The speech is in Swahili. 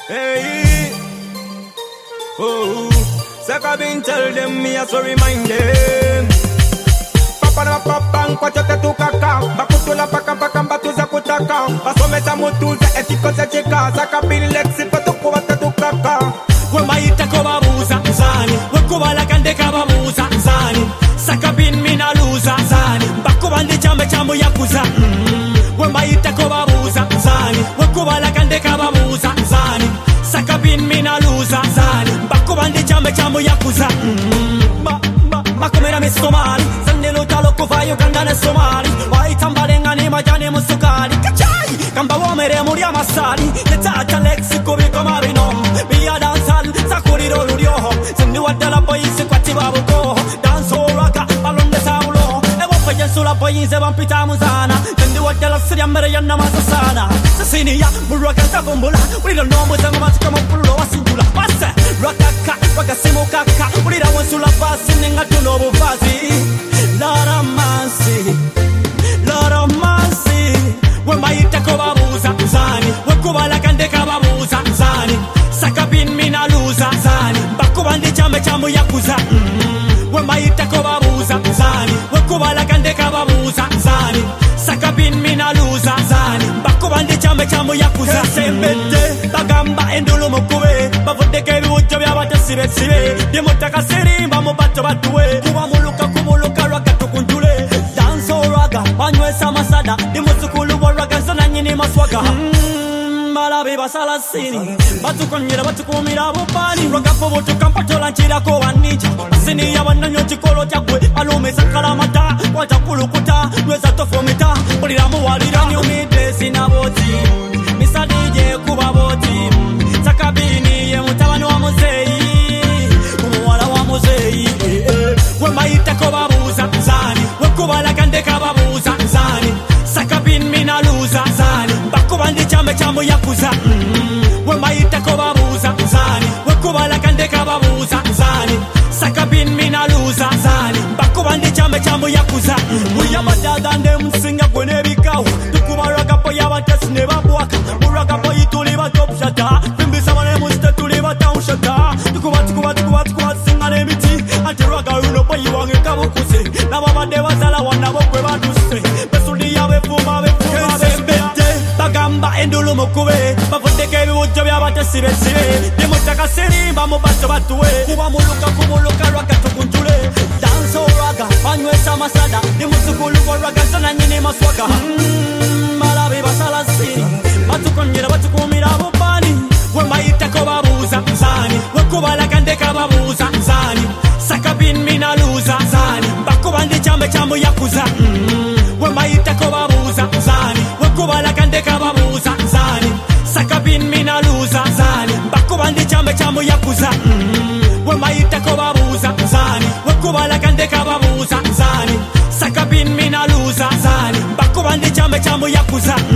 Hey, oh, Sakabin tell them me as to remind them. Papa na papa nkwacha tetu kaka, bakutula paka paka mbatuza kutaka, basomeza mutuza etikoza cheka, Sakabin lexi patukuwa tetu kaka. Wemaita kobabuza zani, wekubala kande kababuza zani, Sakabin mina luza zani, bakubandi chambe chambu yakuza. Wemaita kobabuza zani, wekubala kande kababuza zani, Sakabin mina luza zani, bakubandi chambe chambu yakuza. Makomera me Somali, sandelo talo kuvayo kandane Somali, waitambalenga ni majani musukali, kachai, kamba wamere muri amasali, letata lexi kubiko marino, biya dansal, sakuriro lurioho, sindi wadala boyisi kwati babuko, danso raka, balonde saulo, ewa fayensula boyise vampita muzana, sindi wadala siria mere yana masasana, sasini ya, muraka tabumbula, urilo nombo zama matika mapulo wasinjula, pase, rakaka, wakasimu kaka, urira wansula basi, nenga tuno bufazi, Lord of mercy, wemaita kobabuza zani, wekubala kande kababuza zani, Sakabin mina luza zani, bakubandi chambe chambu yakuza. Wemaita kobabuza zani, wekubala kande kababuza zani, Sakabin mina luza zani, bakubandi chambe chambu yakuza. Sembete bagamba endulu mukube, bavudeke biwujjo byabata sibe sibe, dimutaka sirimba mubato batuwe, kuba muluka raka tukunjule, danso raga banywesa masada, dimusukulu wa raga zona nyini maswaga. Malabi basalasini, batukonyera batukumira bupani, raga poboto kampatola nchira ko wanija, asini ya wananyo chikolo chakwe, alume sakalamata, watakulukuta, nweza tofomita, uliramu walira nyumide sinaboti, misadije kuba boti, Sakabini ye mutabani wa muzeyi, umuwala wa muzeyi. Wemaita kobabuza zani, wekubala kande kababuza zani, Sakabin mina luza zani, bakubandi chambe chambu yakuza. Wemaita kobabuza zani, wekubala kande kababuza zani, Sakabin mina luza zani, bakubandi chambe chambu yakuza. Uyabadada nde msinga kwene bikawo, tukubaraga po yabatesi ne babwaka, muraga po yituli batop shata, bimbisa mane muste tuli bataun shata, tukuba singa ne miti, antiraga uno po yiwange kabukuse, nababade bazala wana bokwe baduse, besuli yawe fuma bete, bagamba endulu mukube, bavudeke biwujjo byabatesi besibe, dimutaka sirimba mubato batuwe, kuba muluka raga tukunjule, danso raga, banywesa masada, dimusukulu wa raga zona nyini maswaga. Malabi basalasini, batukonyera batukumira bupani, wemaita kobabuza zani, wekubala kande kababuza zani, Sakabin mina luza zani, bakubandi chambe chambu yakuza. Wemaita kobabuza zani, wekubala kande kababuza zani, Sakabin mina luza zani, bakubandi chambe chambu yakuza. Wemaita kobabuza zani, wekubala kande kababuza zani, Sakabin mina luza zani, bakubandi chambe chambu yakuza.